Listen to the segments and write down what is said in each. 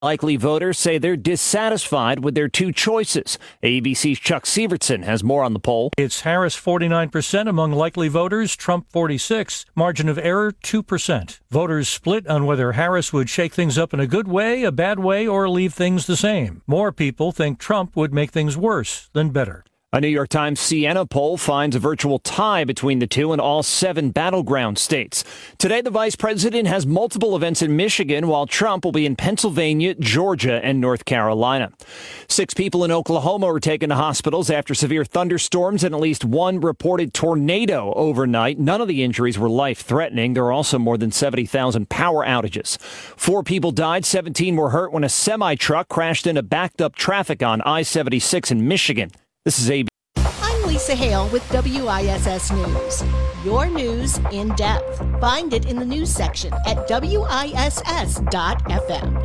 Likely voters say they're dissatisfied with their two choices. ABC's Chuck Sievertson has more on the poll. It's Harris 49% among likely voters, Trump 46%. Margin of error 2%. Voters split on whether Harris would shake things up in a good way, a bad way, or leave things the same. More people think Trump would make things worse than better. A New York Times Siena poll finds a virtual tie between the two in all 7 battleground states. Today, the vice president has multiple events in Michigan, while Trump will be in Pennsylvania, Georgia, and North Carolina. 6 people in Oklahoma were taken to hospitals after severe thunderstorms and at least one reported tornado overnight. None of the injuries were life-threatening. There are also more than 70,000 power outages. 4 people died, 17 were hurt when a semi-truck crashed into backed-up traffic on I-76 in Michigan. This is ABC. I'm Lisa Hale with WISS News. Your news in depth. Find it in the news section at WISS.FM.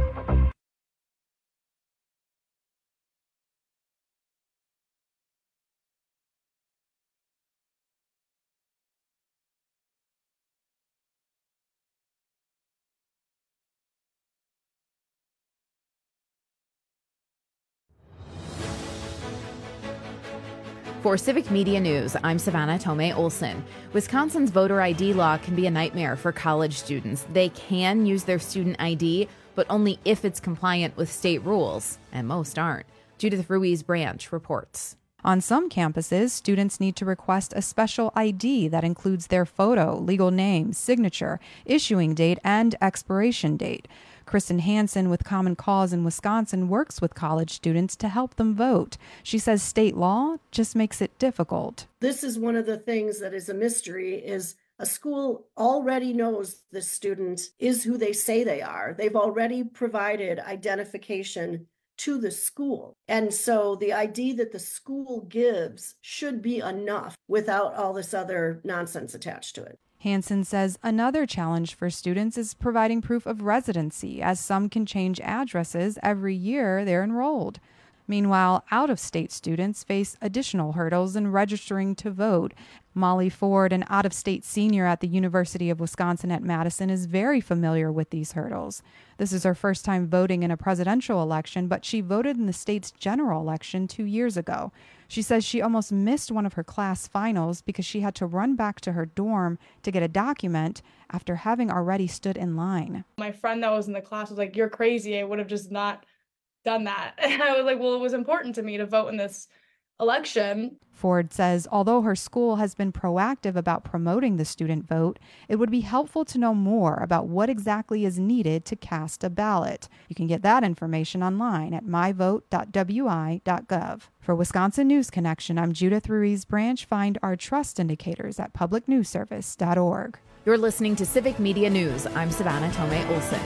For Civic Media News, I'm Savannah Tomei Olson. Wisconsin's voter ID law can be a nightmare for college students. They can use their student ID, but only if it's compliant with state rules, and most aren't. Judith Ruiz Branch reports. On some campuses, students need to request a special ID that includes their photo, legal name, signature, issuing date, and expiration date. Kristen Hansen with Common Cause in Wisconsin works with college students to help them vote. She says state law just makes it difficult. This is one of the things that is a mystery, is a school already knows the student is who they say they are. They've already provided identification to the school. And so the ID that the school gives should be enough without all this other nonsense attached to it. Hansen says another challenge for students is providing proof of residency, as some can change addresses every year they're enrolled. Meanwhile, out-of-state students face additional hurdles in registering to vote. Molly Ford, an out-of-state senior at the University of Wisconsin at Madison, is very familiar with these hurdles. This is her first time voting in a presidential election, but she voted in the state's general election 2 years ago. She says she almost missed one of her class finals because she had to run back to her dorm to get a document after having already stood in line. My friend that was in the class was like, "You're crazy. I would have just not done that." And I was like, well, it was important to me to vote in this election. Ford says although her school has been proactive about promoting the student vote, it would be helpful to know more about what exactly is needed to cast a ballot. You can get that information online at myvote.wi.gov. For Wisconsin News Connection, I'm Judith Ruiz Branch. Find our trust indicators at publicnewsservice.org. You're listening to Civic Media News. I'm Savannah Tomei Olson.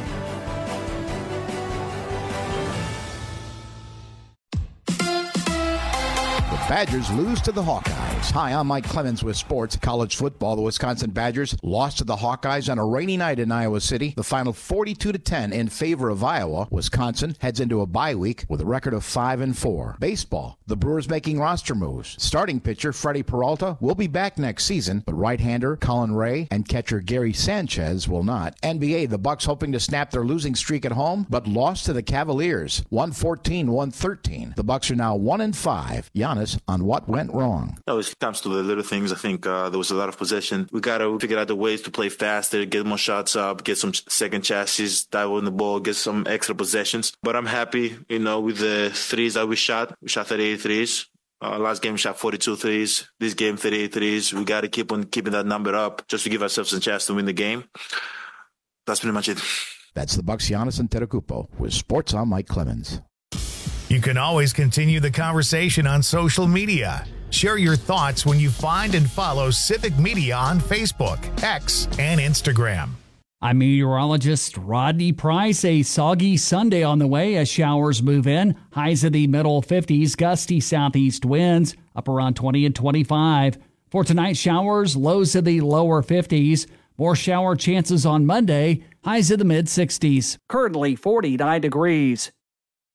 Badgers lose to the Hawkeyes. Hi, I'm Mike Clemens with sports. College football, the Wisconsin Badgers lost to the Hawkeyes on a rainy night in Iowa City. The final 42-10 in favor of Iowa. Wisconsin heads into a bye week with a record of 5-4. Baseball, the Brewers making roster moves. Starting pitcher Freddie Peralta will be back next season, but right-hander Colin Ray and catcher Gary Sanchez will not. NBA, the Bucks hoping to snap their losing streak at home, but lost to the Cavaliers, 114-113. The Bucks are now 1-5. Giannis on what went wrong. It comes to the little things. I think there was a lot of possession. We got to figure out the ways to play faster, get more shots up, get some second chances, dive on the ball, get some extra possessions. But I'm happy, with the threes that we shot. We shot 38 threes. Last game we shot 42 threes. This game 38 threes. We got to keep on keeping that number up just to give ourselves a chance to win the game. That's pretty much it. That's the Bucks, Giannis Antetokounmpo. With Sports, I'm Mike Clemens. You can always continue the conversation on social media. Share your thoughts when you find and follow Civic Media on Facebook, X, and Instagram. I'm meteorologist Rodney Price. A soggy Sunday on the way as showers move in. Highs in the middle 50s, gusty southeast winds up around 20 and 25. For tonight, showers, lows in the lower 50s. More shower chances on Monday, highs in the mid 60s. Currently 49 degrees.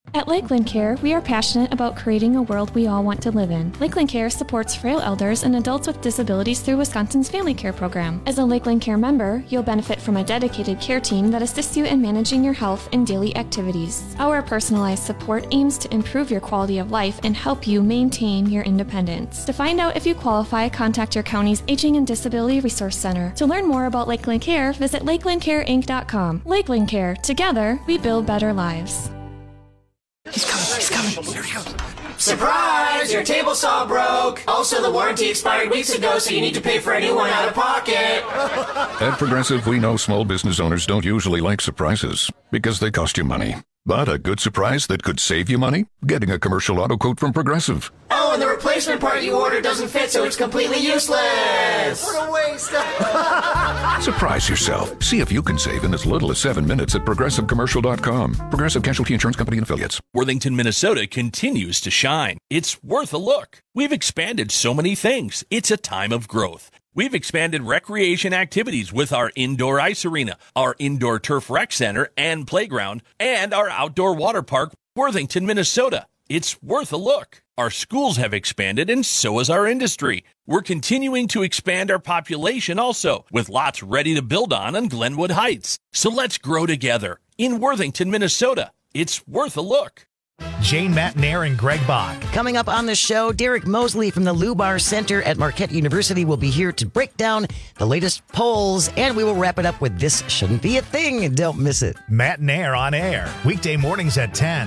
At Lakeland Care, we are passionate about creating a world we all want to live in. Lakeland Care supports frail elders and adults with disabilities through Wisconsin's Family Care Program. As a Lakeland Care member, you'll benefit from a dedicated care team that assists you in managing your health and daily activities. Our personalized support aims to improve your quality of life and help you maintain your independence. To find out if you qualify, contact your county's Aging and Disability Resource Center. To learn more about Lakeland Care, visit lakelandcareinc.com. Lakeland Care. Together, we build better lives. He's coming. Here he goes. Surprise! Your table saw broke. Also, the warranty expired weeks ago, so you need to pay for a new one out of pocket. At Progressive, we know small business owners don't usually like surprises because they cost you money. But a good surprise that could save you money? Getting a commercial auto quote from Progressive. Oh, and the replacement part you ordered doesn't fit, so it's completely useless. What a waste. Surprise yourself. See if you can save in as little as 7 minutes at ProgressiveCommercial.com. Progressive Casualty Insurance Company and Affiliates. Worthington, Minnesota continues to shine. It's worth a look. We've expanded so many things. It's a time of growth. We've expanded recreation activities with our indoor ice arena, our indoor turf rec center and playground, and our outdoor water park, Worthington, Minnesota. It's worth a look. Our schools have expanded, and so has our industry. We're continuing to expand our population also, with lots ready to build on Glenwood Heights. So let's grow together in Worthington, Minnesota. It's worth a look. Jane Matnair and Greg Bach. Coming up on the show, Derek Mosley from the Lubar Center at Marquette University will be here to break down the latest polls, and we will wrap it up with This Shouldn't Be a Thing. Don't miss it. Matnair on air, weekday mornings at 10.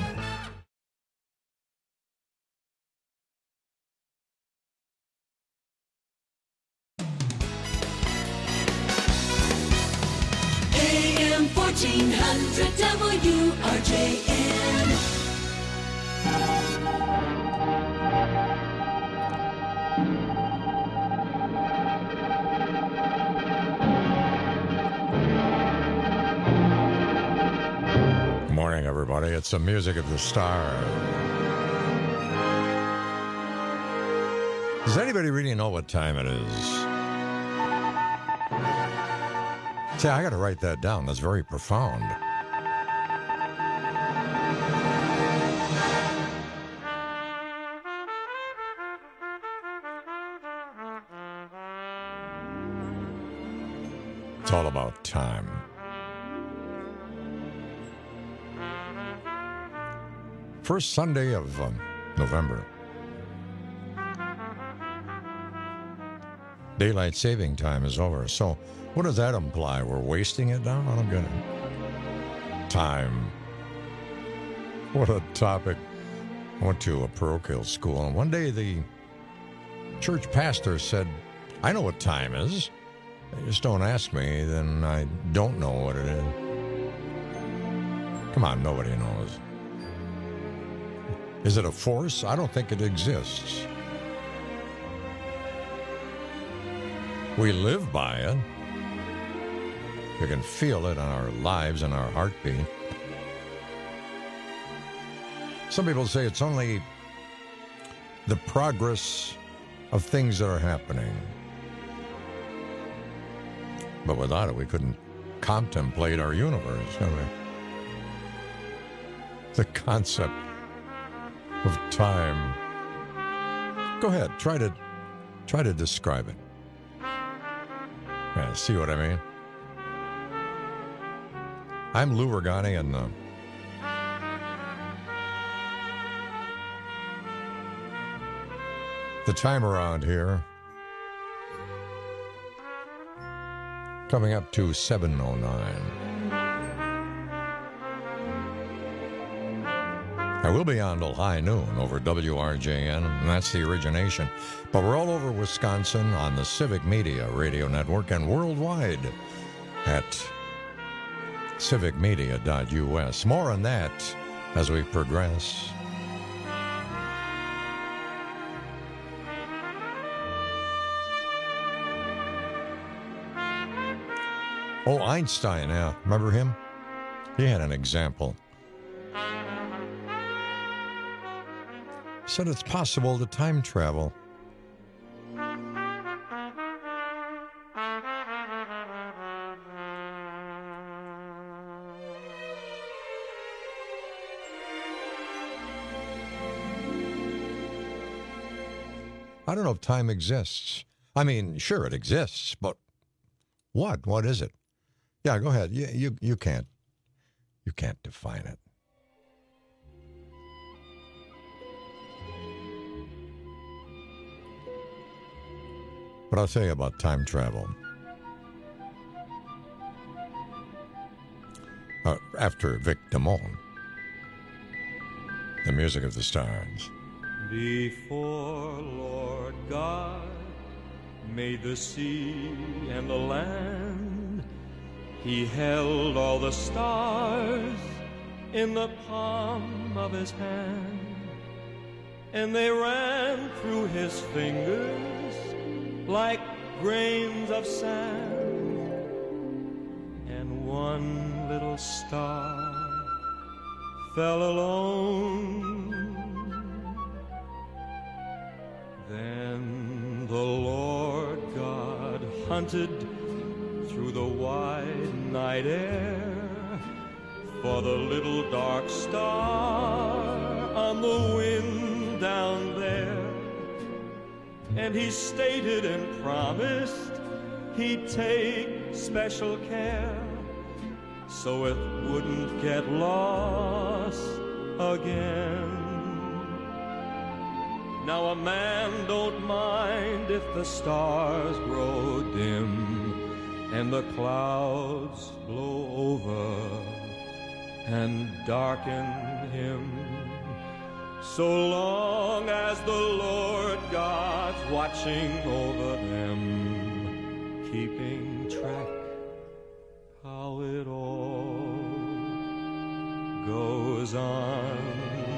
AM 1400 WRJN. Morning, everybody. It's the music of the stars. Does anybody really know what time it is? See, I got to write that down. That's very profound. It's all about time. First Sunday of November. Daylight saving time is over. So what does that imply? We're wasting it now? I'm gonna... Time. What a topic. I went to a parochial school, and one day the church pastor said, I know what time is. Just don't ask me, then I don't know what it is. Come on, nobody knows. Is it a force? I don't think it exists. We live by it. You can feel it in our lives and our heartbeat. Some people say it's only the progress of things that are happening. But without it, we couldn't contemplate our universe, could we? The concept of time. Go ahead, try to describe it. Yeah, see what I mean? I'm Lou Ragani, and the time around here coming up to 7:09. I will be on till high noon over WRJN, and that's the origination. But we're all over Wisconsin on the Civic Media Radio Network and worldwide at civicmedia.us. More on that as we progress. Oh, Einstein, yeah. Remember him? He had an example. He said it's possible to time travel. I don't know if time exists. I mean, sure, it exists, but what? What is it? Yeah, go ahead. You can't define it. But I'll tell you about time travel. After Vic Damone, the music of the stars. Before Lord God made the sea and the land, he held all the stars in the palm of his hand, and they ran through his fingers like grains of sand, and one little star fell alone. Then the Lord God hunted through the wide night air for the little dark star on the wind down there. And he stated and promised he'd take special care so it wouldn't get lost again. Now a man don't mind if the stars grow dim and the clouds blow over and darken him, so long as the Lord God's watching over them, keeping track how it all goes on.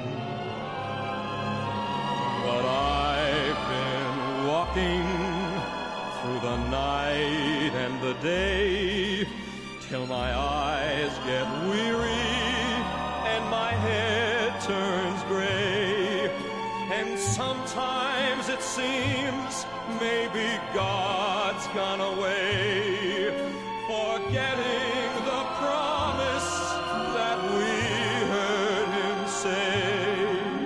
But I've been walking through the night and the day till my eyes get weary and my head turns gray. And sometimes it seems maybe God's gone away, forgetting the promise that we heard him say.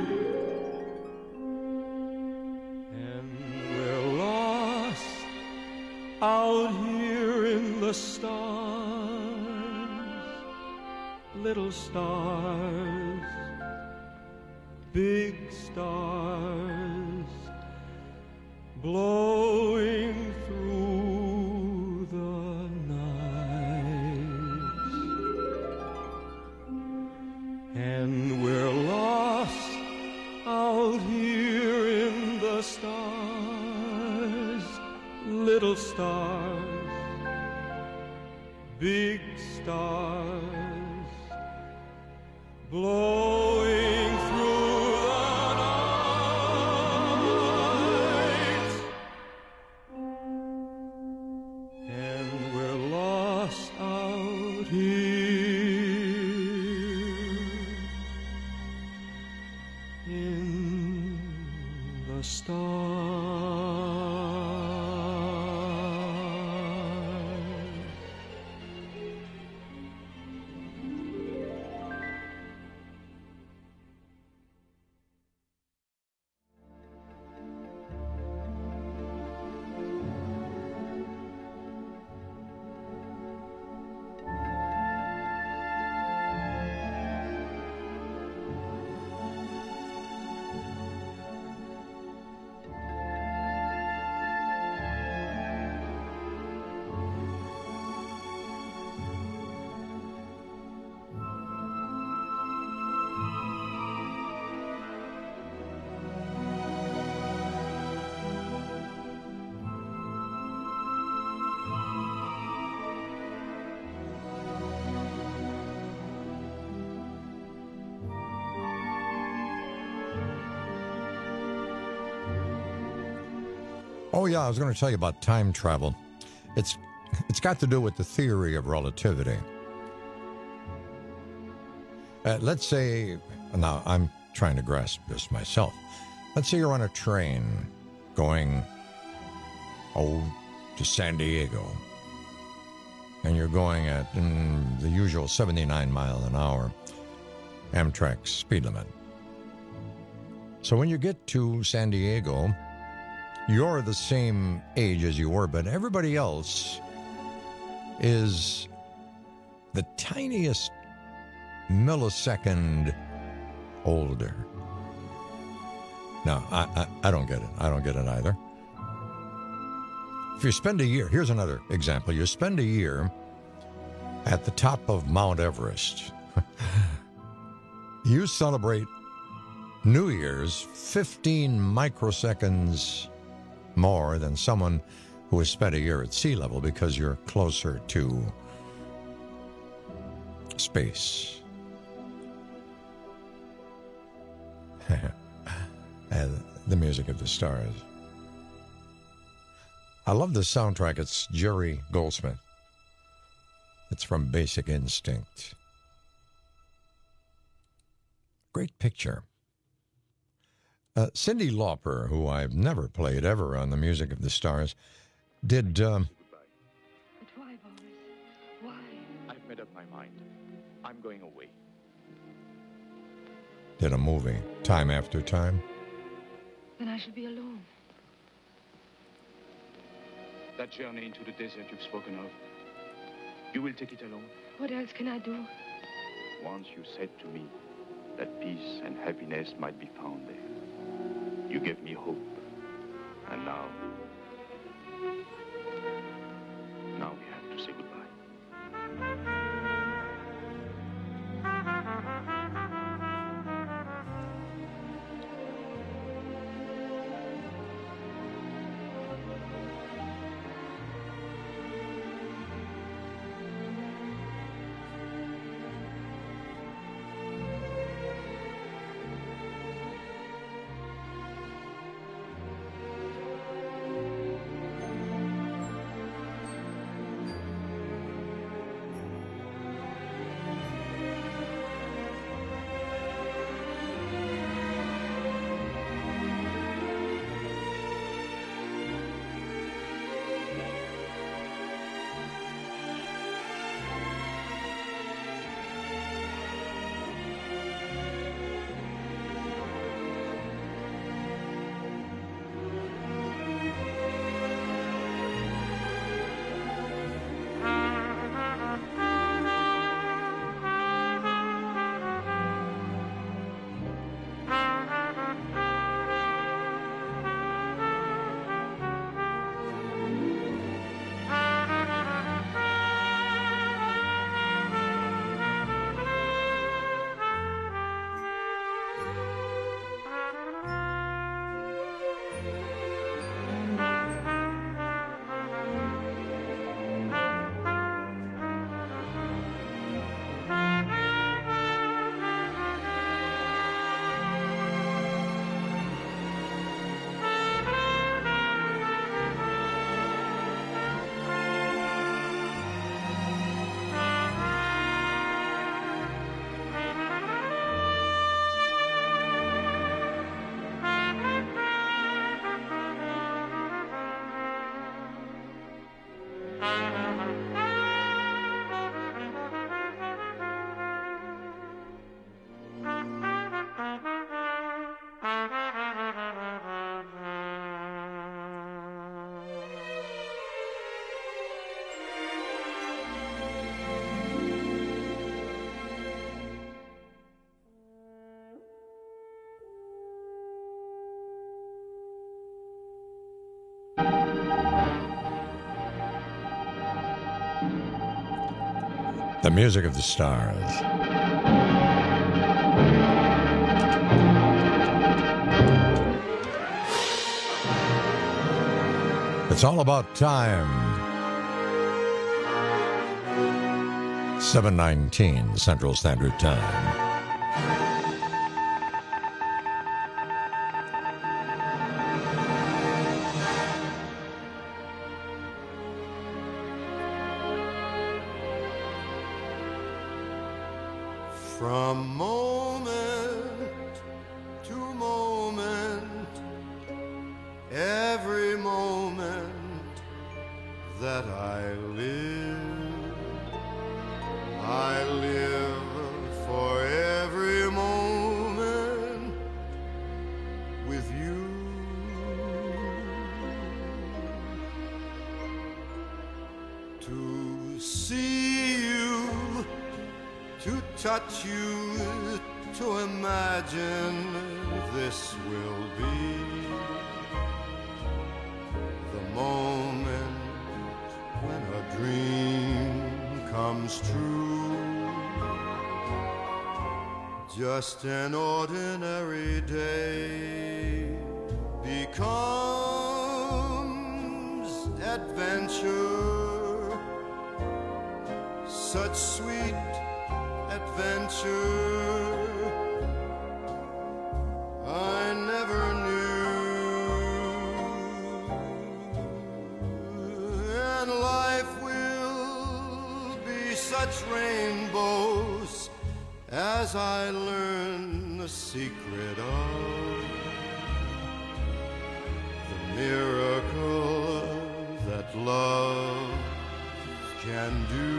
And we're lost out here in the stars, little stars, big stars, blowing through the night. And we're lost out here in the stars, little stars, big stars, blowing through the night. And we're lost out here in the stars. Oh, yeah, I was going to tell you about time travel. It's got to do with the theory of relativity. Let's say, now I'm trying to grasp this myself. Let's say you're on a train going, to San Diego. And you're going at the usual 79 mile an hour Amtrak speed limit. So when you get to San Diego, you're the same age as you were, but everybody else is the tiniest millisecond older. Now, I don't get it. I don't get it either. If you spend a year, here's another example. You spend a year at the top of Mount Everest. You celebrate New Year's 15 microseconds more than someone who has spent a year at sea level because you're closer to space. And the music of the stars. I love the soundtrack. It's Jerry Goldsmith. It's from Basic Instinct. Great picture. Cyndi Lauper, who I've never played ever on the Music of the Stars, did... But why, Boris? Why? I've made up my mind. I'm going away. Did a movie, Time After Time. Then I shall be alone. That journey into the desert you've spoken of, you will take it alone? What else can I do? Once you said to me that peace and happiness might be found there. You gave me hope. And now we have to say goodbye. The Music of the Stars. It's all about time. 7:19 Central Standard Time. From moment to moment, every moment that I live for every moment with you. touch you to imagine this will be the moment when a dream comes true. Just an ordinary day becomes adventure, such sweet adventure I never knew. And life will be such rainbows as I learn the secret of the miracle that love can do.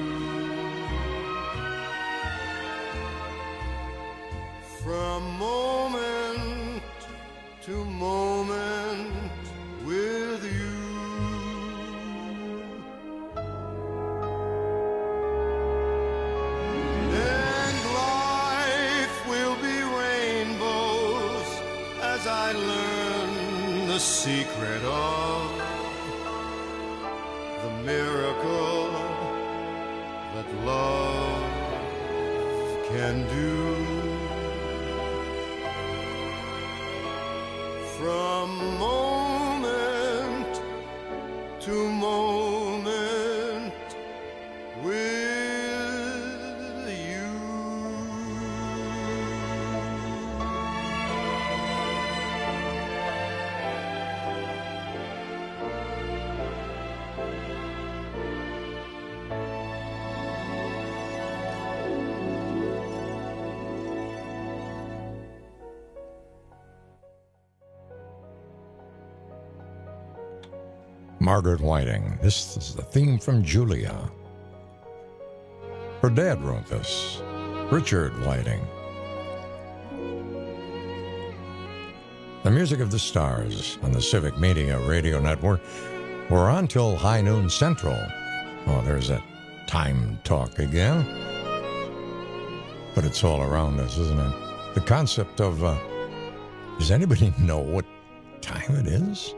From moment to moment with you. And life will be rainbows as I learn the secret of the miracle that love can do. From moment to moment with you. Margaret Whiting. This is the theme from Julia. Her dad wrote this, Richard Whiting. The music of the stars on the Civic Media Radio Network. We're on till high noon central. Oh, there's that time talk again. But it's all around us, isn't it? The concept of, does anybody know what time it is?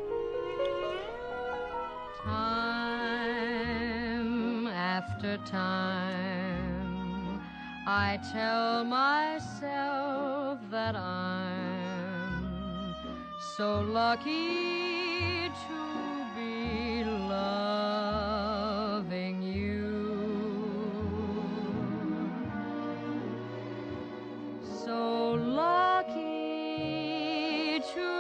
Time after time, I tell myself that I'm so lucky to be loving you. So lucky to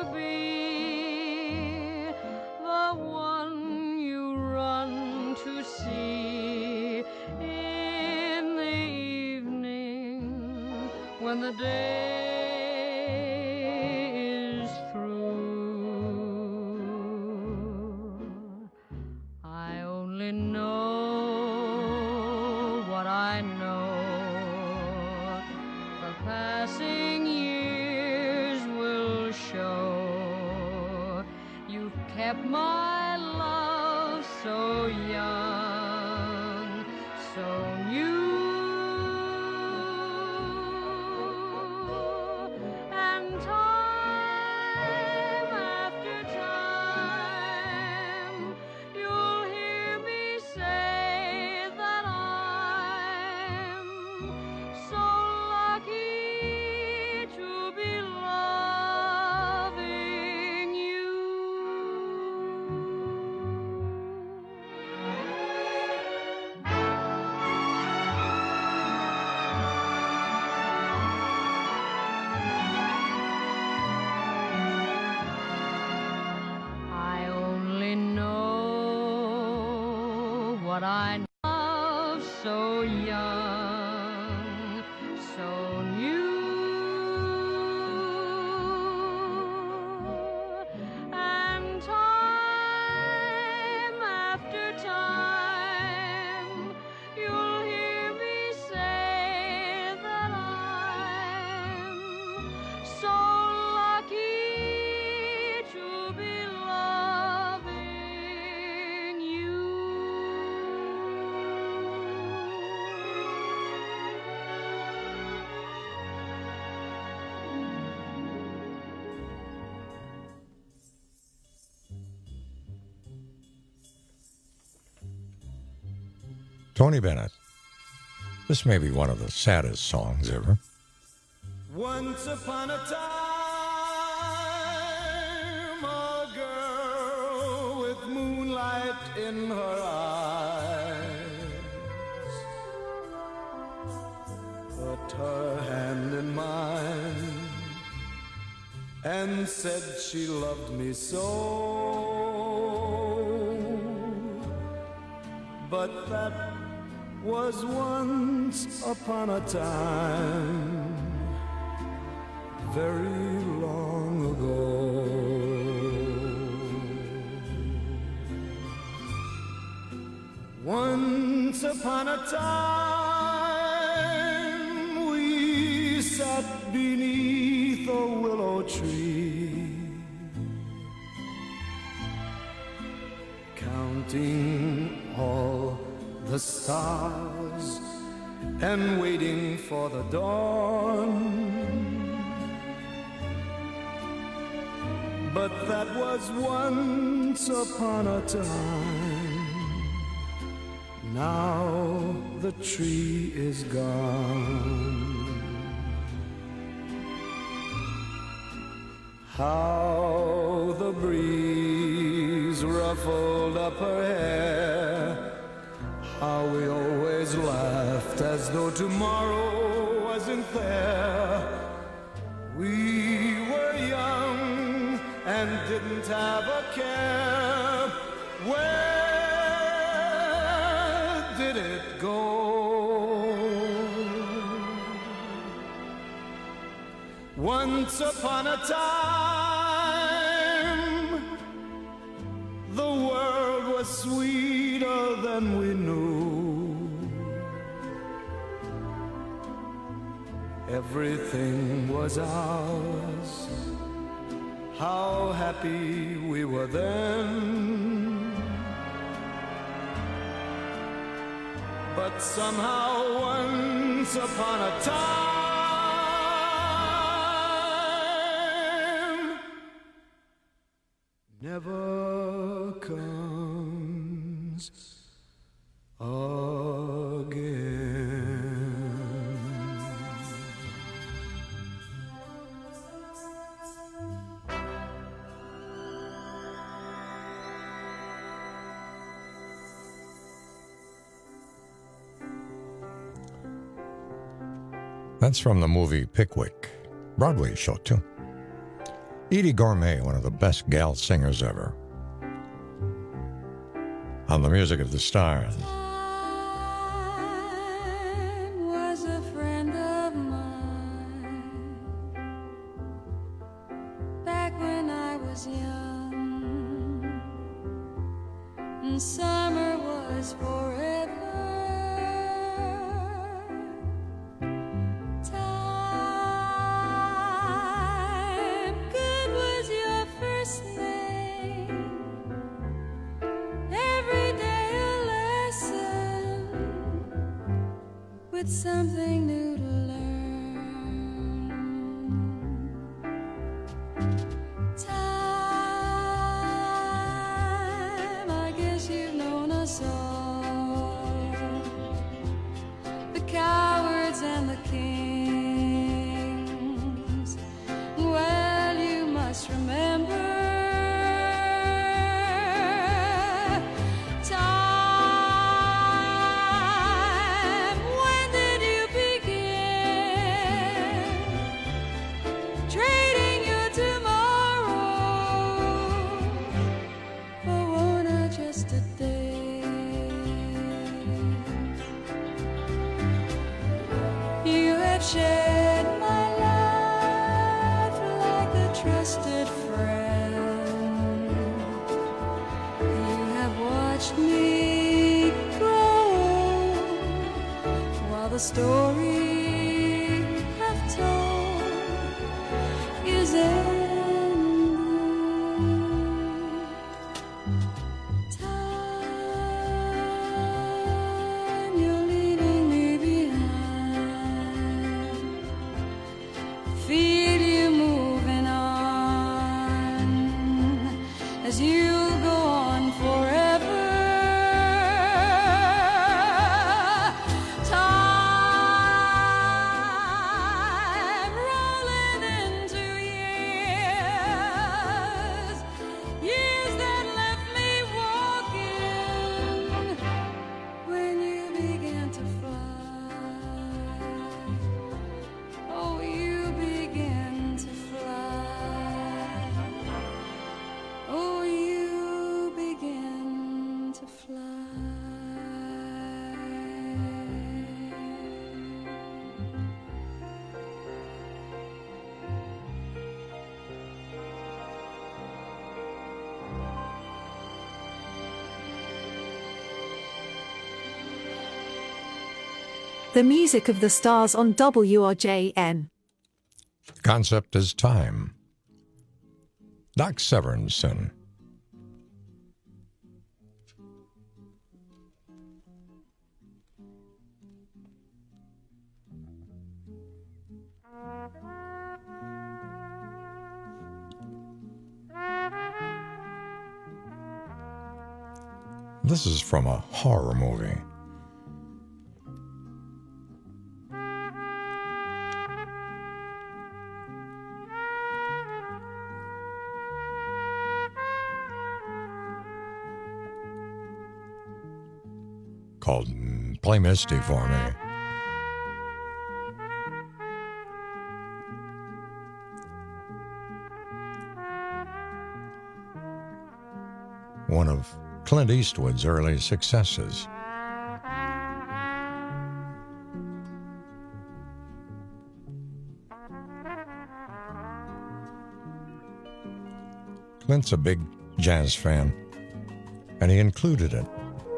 be the one you run to see in the evening when the day is through. I only know what I know. The passing years will show. You've kept my love so young, so new. And time after time, you'll hear me say that I'm so lucky to be loving you. I only know what I love so young, so new. And time after time, you'll hear me say that I'm so lucky to be loving you. Tony Bennett. This may be one of the saddest songs ever. Once upon a time, a girl with moonlight in her eyes put her hand in mine and said she loved me so. But that was once upon a time, very long ago. Once upon a time, we sat beneath a willow tree, counting all the stars and waiting for the dawn. But that was once upon a time. Now the tree is gone. How the breeze ruffled up her hair, how we always laughed as though tomorrow wasn't there. We were young and didn't have a care. Where did it go? Once upon a time, the world was sweeter than we knew. Everything was ours. How happy we were then. But somehow once upon a time never comes again. That's from the movie Pickwick, Broadway show too. Edie Gourmet, one of the best gal singers ever. On the music of the stars. Was a friend of mine back when I was young, and summer was forever. Time, good was your first name. Every day a lesson with something new to learn. Time, I guess you've known us all, the cowards and the kings. Well, you must remember. Time, when did you begin trading your tomorrow for one or just a day? You have shared my life like a trusted friend. You have watched me grow while the story I've told is ending. Time, you're leaving me behind. Feel you moving on as you go on forever. The music of the stars on WRJN. The concept is time. Doc Severinsen. This is from a horror movie. Called Play Misty for Me. One of Clint Eastwood's early successes. Clint's a big jazz fan, and he included it.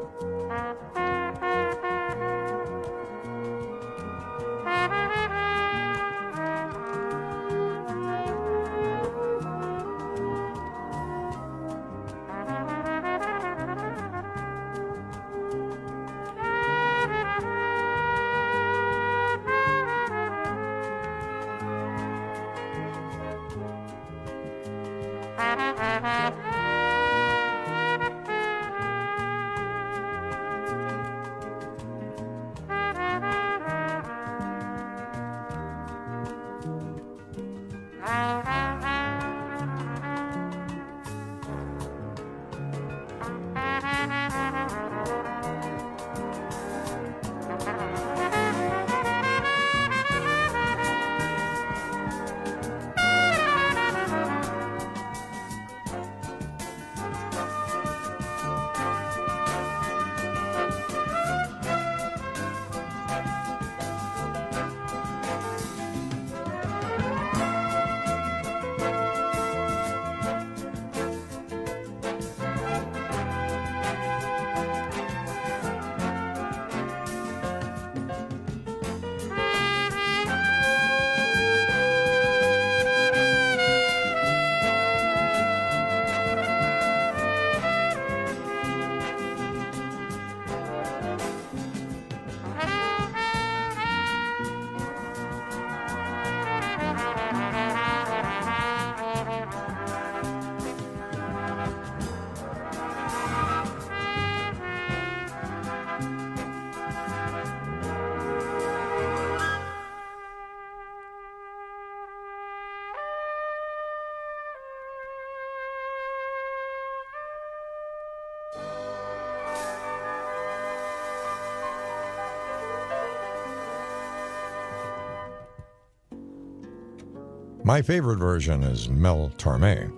My favorite version is Mel Torme.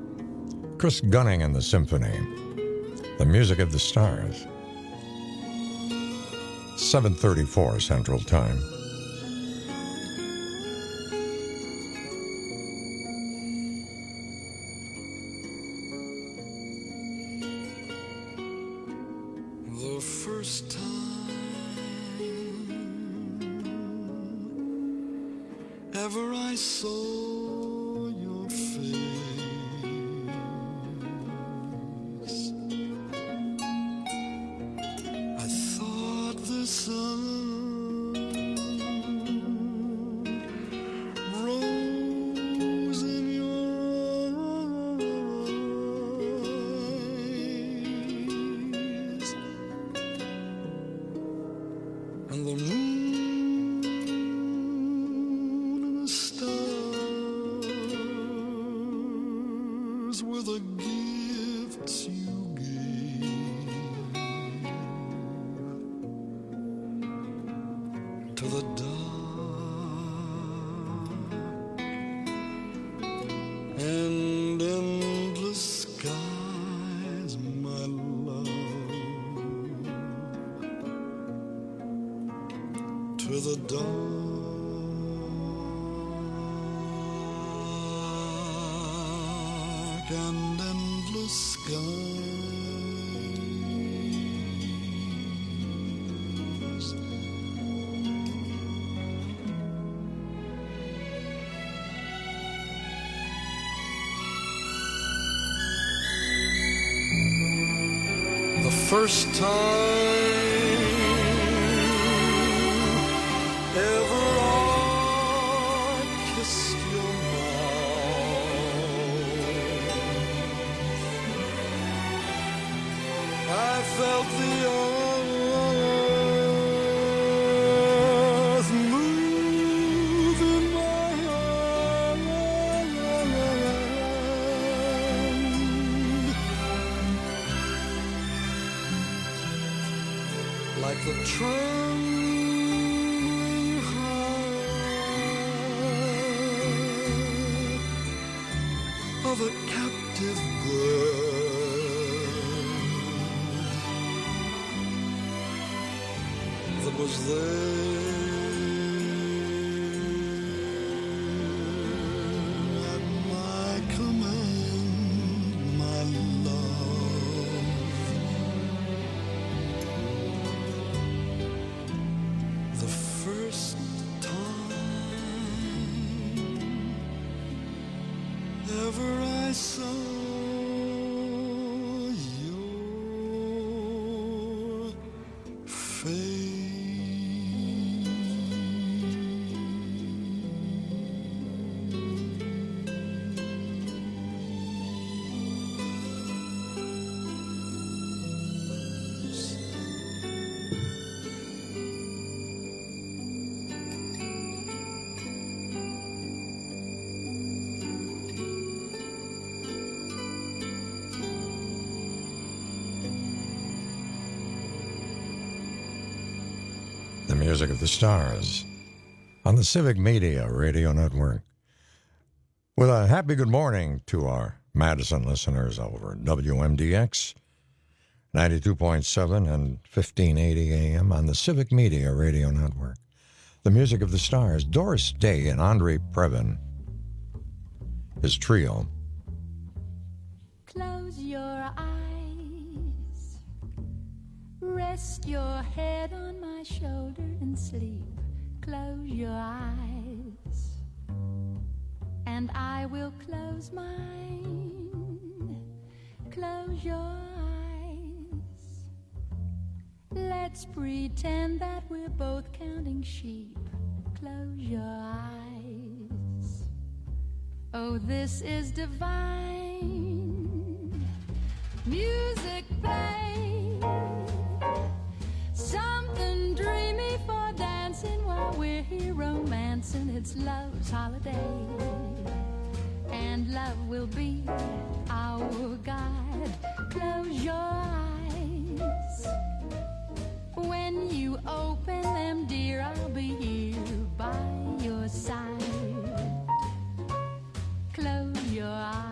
Chris Gunning and the Symphony. The Music of the Stars. 7:34 Central Time. The first time ever I saw your face, I thought the sun rose in your eyes, and the moon and the stars were the gifts you gave to the dark and endless skies, my love, to the dark and endless skies first time ever I kissed your mouth, I felt the earth move in my hand, like the trembling heart of a captive bird that was there at my command, my love. The first time ever I saw your face. The music of the stars on the Civic Media Radio Network. With a happy good morning to our Madison listeners over at WMDX 92.7 and 1580 AM on the Civic Media Radio Network. The music of the stars, Doris Day and Andre Previn, his trio. Close your eyes, rest your head on my shoulder and sleep. Close your eyes, and I will close mine. Close your eyes. Let's pretend that we're both counting sheep. Close your eyes. Oh, this is divine. Music play, something dreamy for dancing while we're here romancing. It's love's holiday, and love will be our guide. Close your eyes. When you open them, dear, I'll be here by your side. Close your eyes.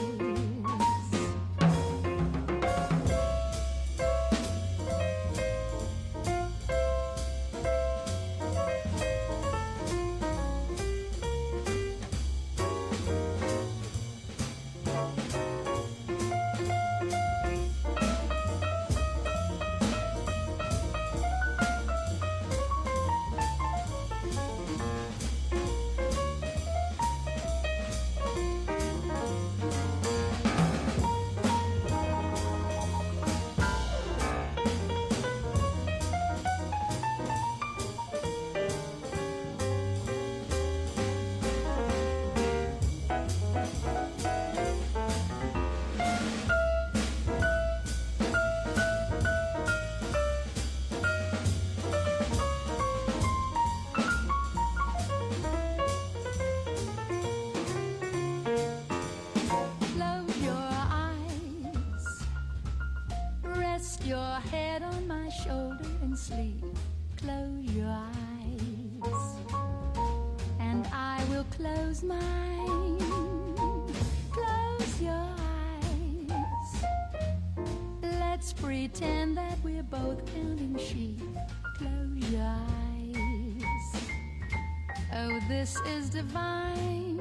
Your head on my shoulder and sleep. Close your eyes, and I will close mine. Close your eyes. Let's pretend that we're both counting sheep. Close your eyes. Oh, this is divine.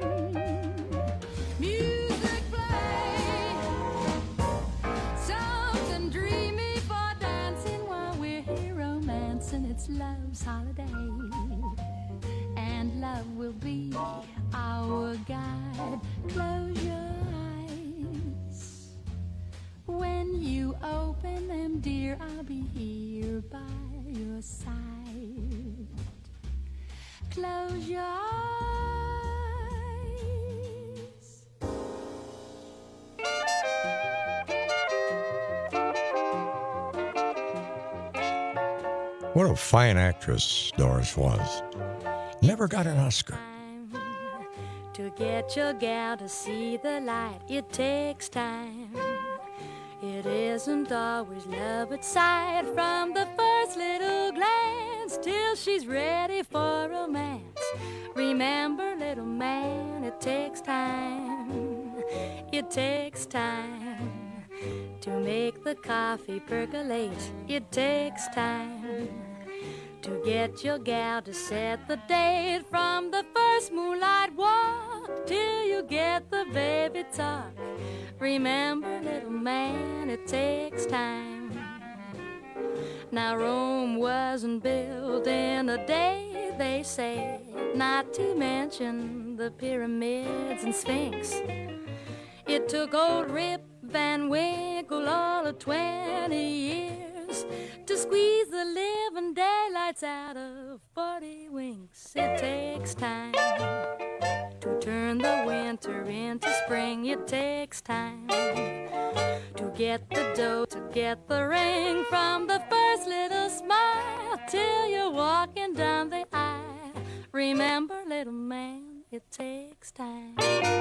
Music play, something dreamy for dancing while we're here romancing. It's love's holiday, and love will be our guide. Close your eyes. When you open them, dear, What a fine actress Doris was. Never got an Oscar. To get your gal to see the light, it takes time. It isn't always love at sight from the first little glance till she's ready for romance. Remember, little man, it takes time. It takes time to make the coffee percolate. It takes time to get your gal to set the date from the first moonlight walk till you get the baby talk. Remember, little man, it takes time. Now Rome wasn't built in a day, they say, not to mention the pyramids and Sphinx. It took old Rip Van Winkle all of 20 years to squeeze the living daylights out of 40 winks. It takes time to turn the winter into spring. It takes time to get the dough, to get the ring from the first little smile till you're walking down the aisle. Remember, little man, it takes time.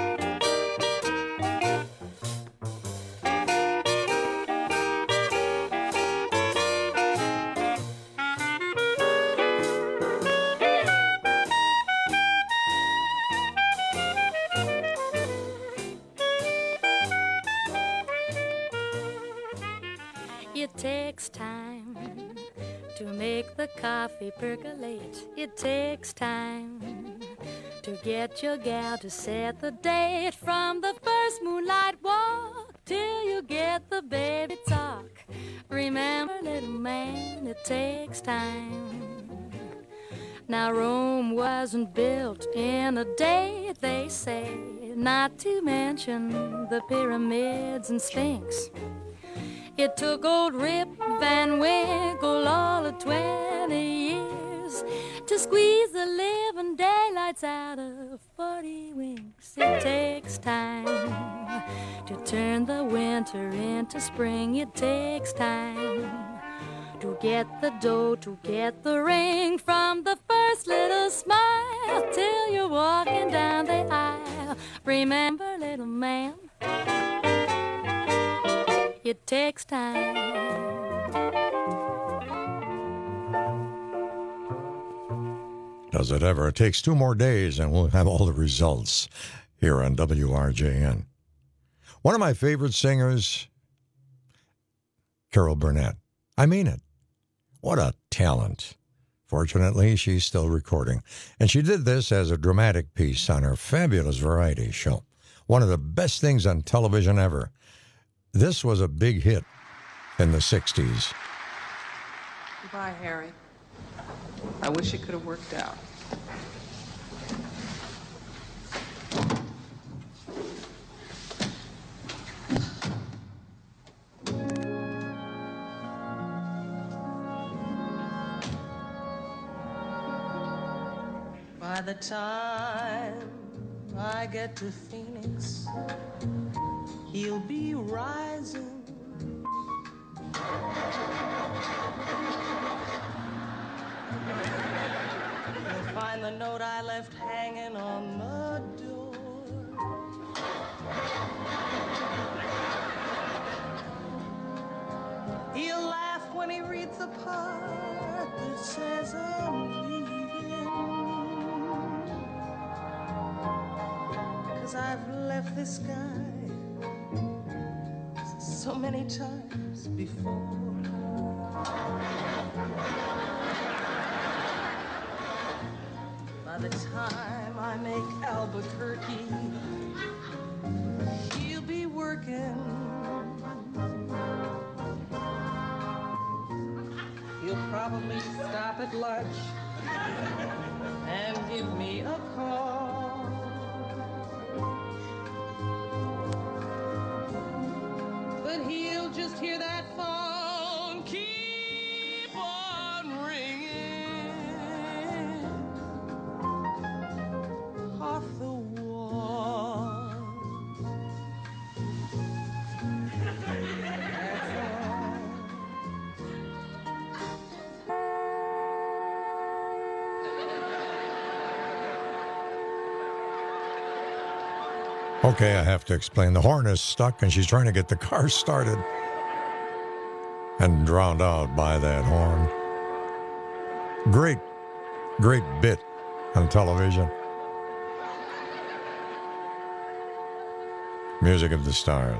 It takes time to make the coffee percolate. It takes time to get your gal to set the date from the first moonlight walk till you get the baby talk. Remember, little man, it takes time. Now Rome wasn't built in a day, they say, not to mention the pyramids and Sphinx. It took old Rip Van Winkle all of 20 years to squeeze the living daylights out of 40 winks. It takes time to turn the winter into spring. It takes time to get the dough, to get the ring from the first little smile till you're walking down the aisle. Remember, little man, it takes time. Does it ever? It takes 2 more days and we'll have all the results here on WRJN. One of my favorite singers, Carol Burnett. I mean it. What a talent. Fortunately, she's still recording. And she did this as a dramatic piece on her fabulous variety show. One of the best things on television ever. This was a big hit in the 60s. Goodbye, Harry. I wish it could have worked out. By the time I get to Phoenix, he'll be rising. He'll find the note I left hanging on the door. He'll laugh when he reads the part that says I'm leaving. 'Cause I've left this guy so many times before. By the time I make Albuquerque, he'll be working. He'll probably stop at lunch and give me a call. But he'll just hear that phone keep on ringing off the wall. That's all. 'Cause I left this guy so many times before. By the time I make Albuquerque, he'll be working. He'll probably stop at lunch and give me a call. But he'll just hear that phone keep on ringing off the wall. That's all. 'Cause I left this guy so many times before. Okay, I have to explain. The horn is stuck and she's trying to get the car started and drowned out by that horn. Great bit on television. Music of the Stars.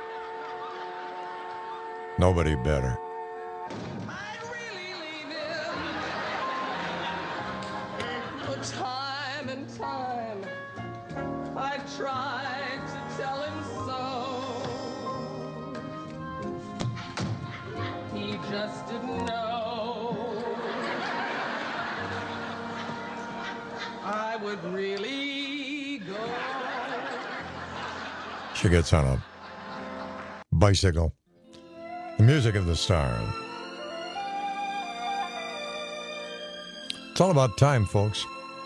Nobody better. For time and time, I've tried to tell him so. He just didn't know. I would really go. She gets on a bicycle. The Music of the Stars. It's all about time, folks.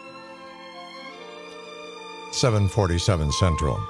7:47 Central.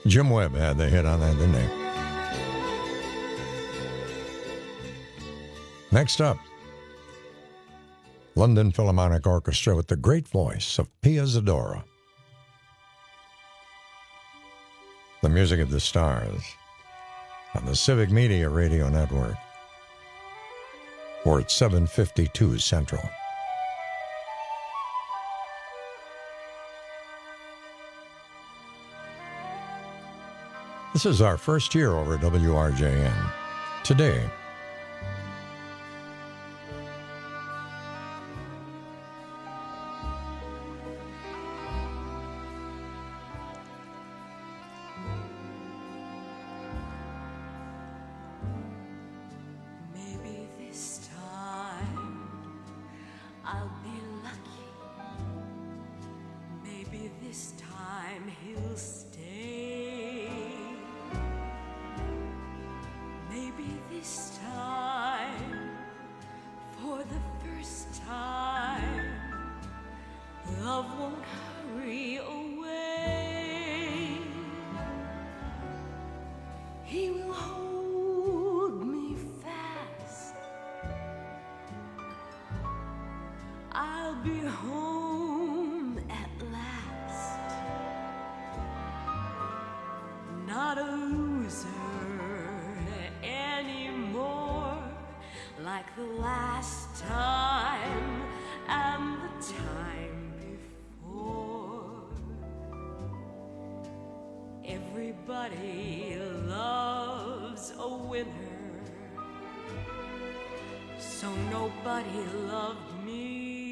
Jim Webb had the hit on that, didn't he? Next up, London Philharmonic Orchestra with the great voice of Pia Zadora. The Music of the Stars on the Civic Media Radio Network. Or at 7:52 Central. This is our first year over at WRJN. Today, Maybe this time I'll be lucky. Maybe this time he'll stay. Maybe this time, for the first time, love won't hurry away. He will hold me fast. I'll be home at last. Not a loser anymore, like the last time and the time before. Everybody loves a winner, so nobody loved me.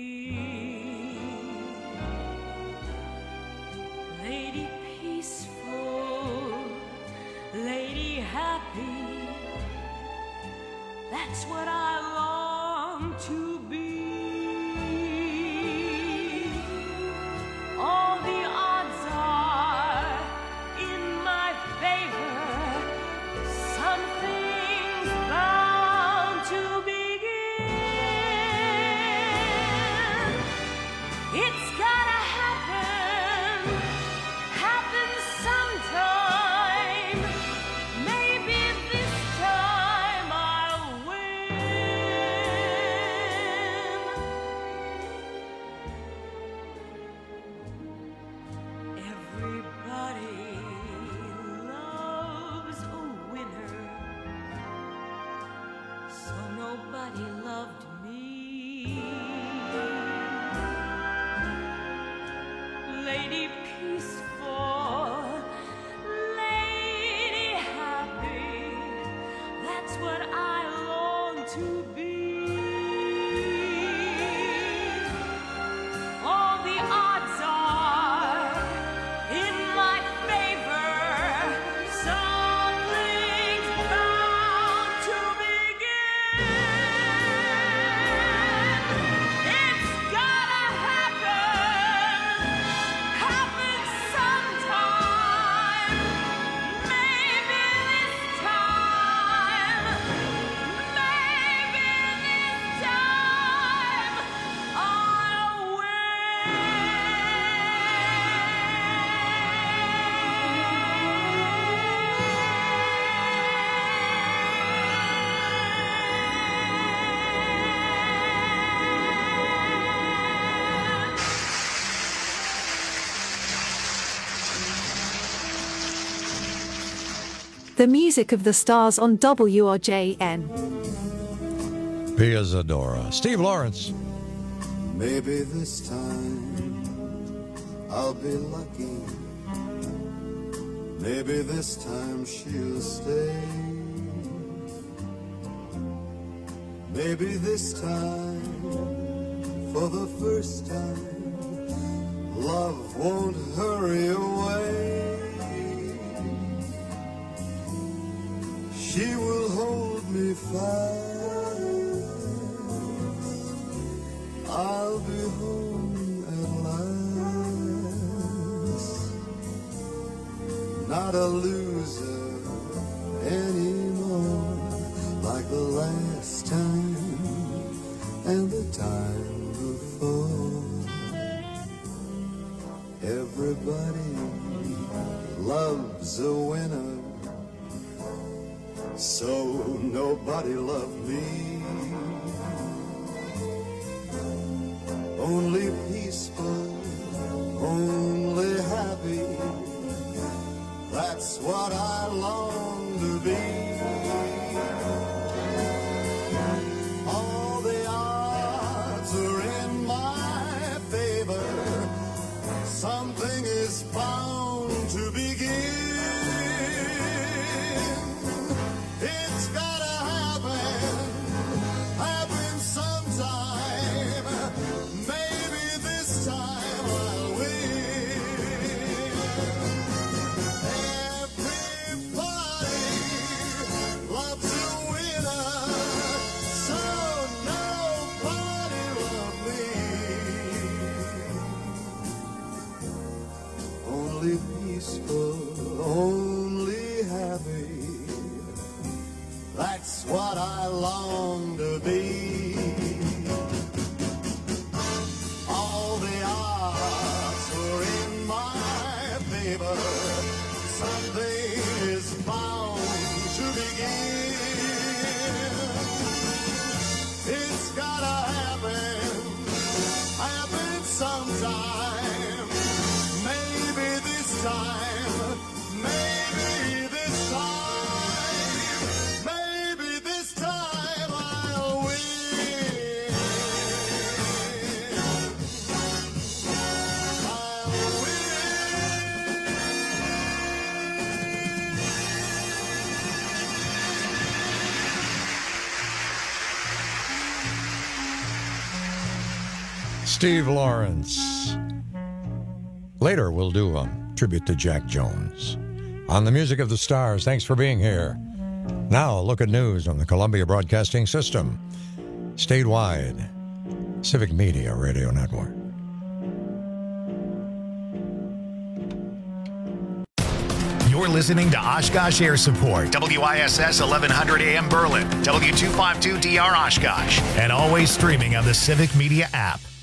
Lady peaceful, lady happy, that's what I long to be. All the odds are in my favor. Something's bound to begin. It's gotta happen, happen sometime. Maybe this time I'll win. Everybody loves a winner, so nobody loved me. Lady peaceful, lady happy, that's what I long to be. All the odds are in my favor. Something's bound to begin. It's gotta happen, happen sometime. Maybe this time, maybe this time I'll The Music of the Stars on WRJN. Pia Zadora. Steve Lawrence. Maybe this time I'll be lucky. Maybe this time she'll stay. Maybe this time, for the first time, love won't hurry away. She will hold me fast. I'll be home at last. Not a loser anymore, like the last time and the time before. Everybody loves a so nobody loved me. Only peaceful, only happy, that's what I long to be. All the odds are in my favor, something is bound to begin. It's gotta happen sometime. Maybe this time I'll win. Everybody loves a winner, so nobody loved me. Only peaceful, only happy, that's what I long to be. All the odds were in my favor, something is bound to begin. It's gotta happen sometime. Maybe this time, maybe this time, maybe this time I'll win. Steve Lawrence. Later, we'll do a tribute to Jack Jones. On the Music of the Stars, thanks for being here. Now, a look at news on the Columbia Broadcasting System. Statewide, Civic Media Radio Network. You're listening to Oshkosh Air Support, WISS 1100 AM Berlin, W252DR Oshkosh, and always streaming on the Civic Media app.